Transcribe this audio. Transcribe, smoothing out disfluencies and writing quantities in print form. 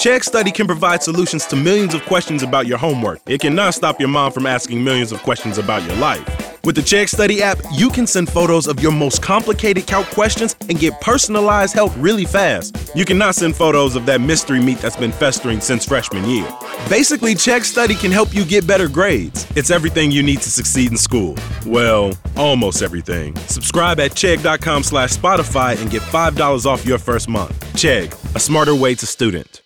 Chegg Study can provide solutions to millions of questions about your homework. It cannot stop your mom from asking millions of questions about your life. With the Chegg Study app, you can send photos of your most complicated calc questions and get personalized help really fast. You cannot send photos of that mystery meat that's been festering since freshman year. Basically, Chegg Study can help you get better grades. It's everything you need to succeed in school. Well, almost everything. Subscribe at Chegg.com/Spotify and get $5 off your first month. Chegg, a smarter way to student.